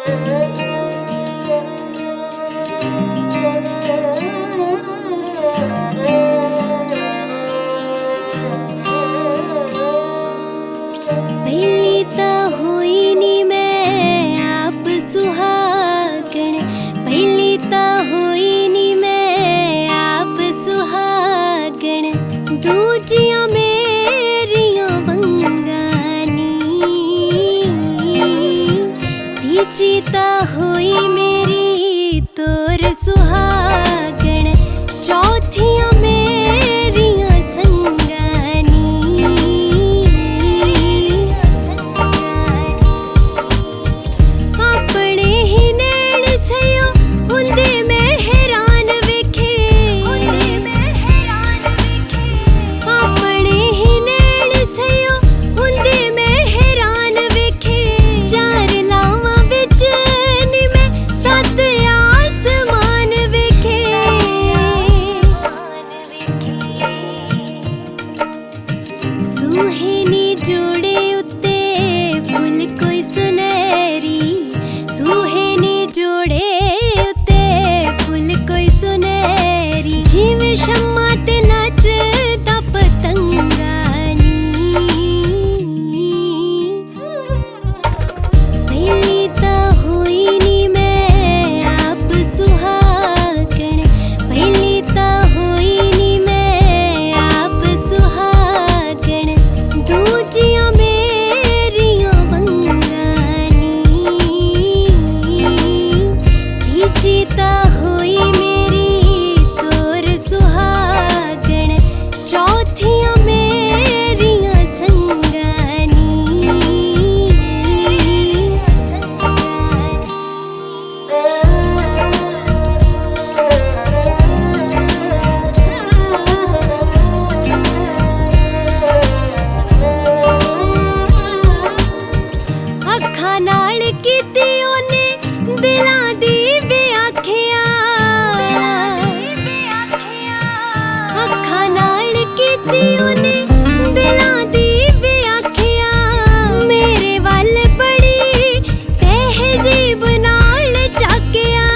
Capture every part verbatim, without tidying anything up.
पहली ता होई नी मैं आप सुहागण, पहली ता होई नी मैं आप सुहागण, दूजियां मेरियां बंगानी, तीजी ता होई मेरी तोर सुहागण, चौथियां मेरियां संगानी। अपने ही नैन सयो हुंदे मैं हैरान वेखे, अपने ही नैन सयो हुंदे मैं हैरान वेखे, चार लावां विच नी मैं सत आसमान वेखे। सुहेनी जोड़े उत्ते फुल कोई सुनहरी, सुहेनी जोड़े उत्ते फुल कोई सुनहरी, जिवें शम्मा ते नचदा पतंगानी। पहली ता होई नी मैं आप सुहागण, पहली ता होई नी मैं आप सुहागण, दूजियां मेरियां बंगानी, तीजी ता होई मेरी तोर सुहागण, चौथियां मेरियां संगानी। अखां नाल कीती ओने दिलां दी व्याख्या, अखां नाल कीती ओने दिलां दी व्याख्या, मेरे वल बड़ी तहजीब नाल झाकिया।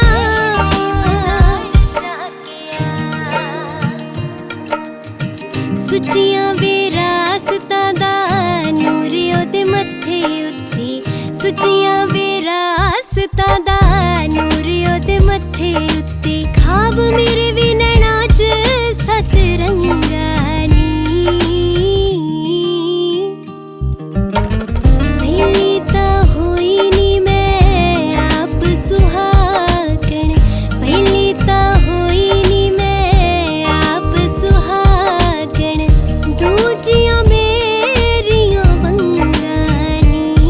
सुच्चियां विरासतां दा नूर ओदे मत्थे उत्ते, सुच्चियां विरासतां दा नूर ओदे मत्थे उत्ते, ख्वाब मेरे भी नैना च सत रंगानी। पहली ता होई नी मैं आप सुहागण, पहली ता होई नी मैं आप सुहागण, दूजियां मेरियां बंगानी, तीजी ता होई मेरी तोर सुहागण, चौथियां मेरियां संगानी।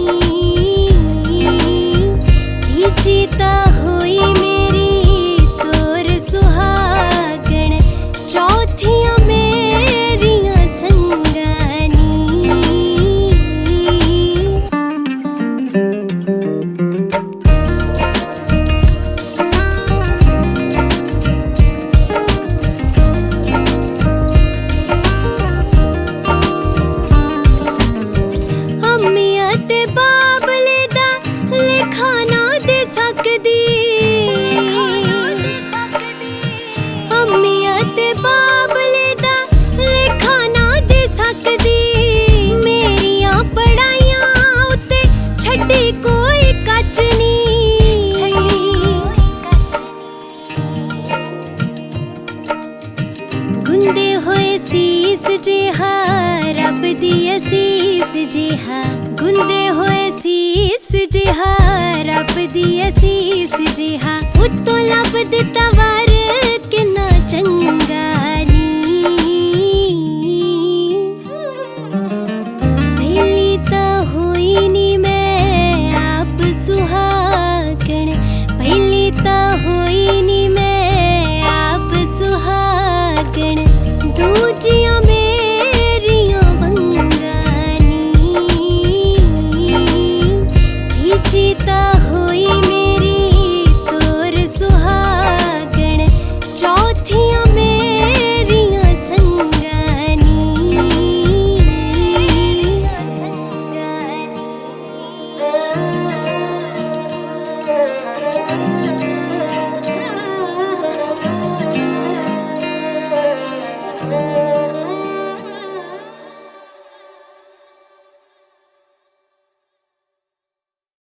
अम्मियां ते बाबले दा लेखा ना दे सकदी, अम्मियां ते बाबले दा लेखा ना दे सकदी, मेरियां पढ़ाइयां उत्ते छड्डी कोई कच नी। गुंदे होए सीस जिहा रब दी असीस जिहा, गुंदे होए सीस जिहा रब दी असीस जिहा, उत्तों लब दिता वर किन्ना चंगा नी। पहली ता होई नी मैं आप सुहागण, पहली ता होई नी मैं आप सुहागण, दूजियां मेरियां बंगानी, तीजी ता होई मेरी